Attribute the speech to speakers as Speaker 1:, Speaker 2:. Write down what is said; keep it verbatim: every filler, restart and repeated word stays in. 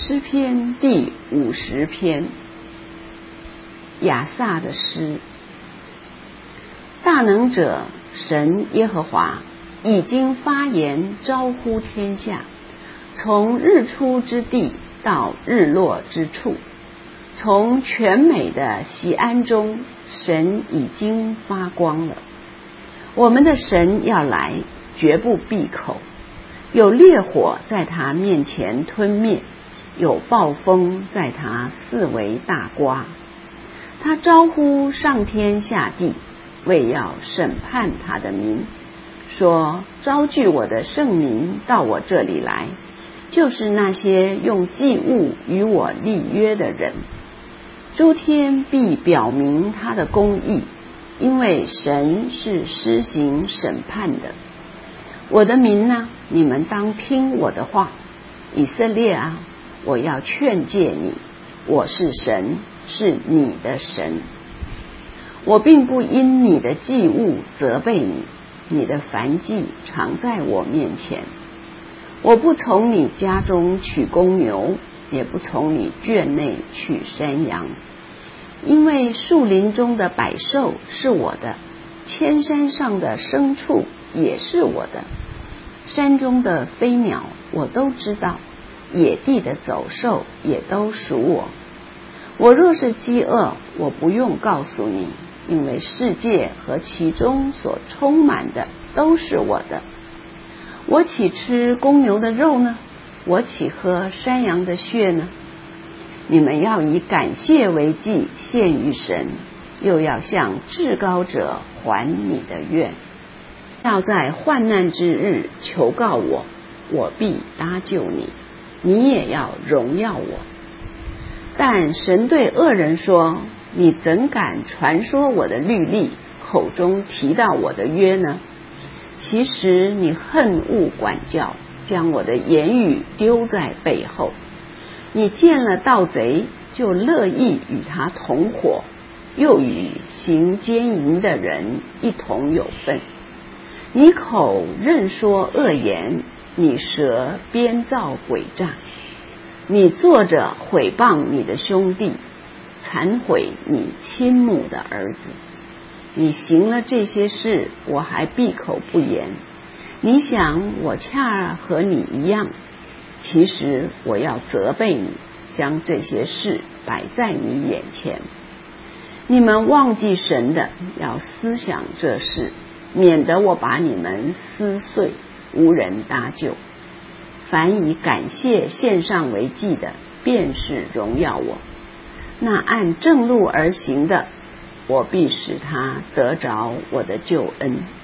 Speaker 1: 诗篇第五十篇，亚萨的诗。大能者神耶和华已经发言招呼天下，从日出之地到日落之处，从全美的锡安中，神已经发光了。我们的神要来，绝不闭口，有烈火在他面前吞灭，有暴风在他四围大刮。他招呼上天下地，为要审判他的民，说：招聚我的圣民到我这里来，就是那些用祭物与我立约的人。诸天必表明他的公义，因为神是施行审判的。我的民啊，你们当听我的话。以色列啊，我要劝诫你，我是神，是你的神。我并不因你的祭物责备你，你的燔祭常在我面前。我不从你家中取公牛，也不从你圈内取山羊，因为树林中的百兽是我的，千山上的牲畜也是我的，山中的飞鸟我都知道，野地的走兽也都属我。我若是饥饿，我不用告诉你，因为世界和其中所充满的都是我的。我岂吃公牛的肉呢？我岂喝山羊的血呢？你们要以感谢为祭献于神，又要向至高者还你的愿。要在患难之日求告我，我必搭救你，你也要荣耀我。但神对恶人说：你怎敢传说我的律例，口中提到我的约呢？其实你恨恶管教，将我的言语丢在背后。你见了盗贼，就乐意与他同伙，又与行奸淫的人一同有份。你口任说恶言，你舌编造诡诈。你坐着毁谤你的兄弟，残毁你亲母的儿子。你行了这些事，我还闭口不言。你想我恰和你一样，其实我要责备你，将这些事摆在你眼前。你们忘记神的，要思想这事，免得我把你们撕碎，无人搭救。凡以感谢献上为祭的，便是荣耀我。那按正路而行的，我必使他得着我的救恩。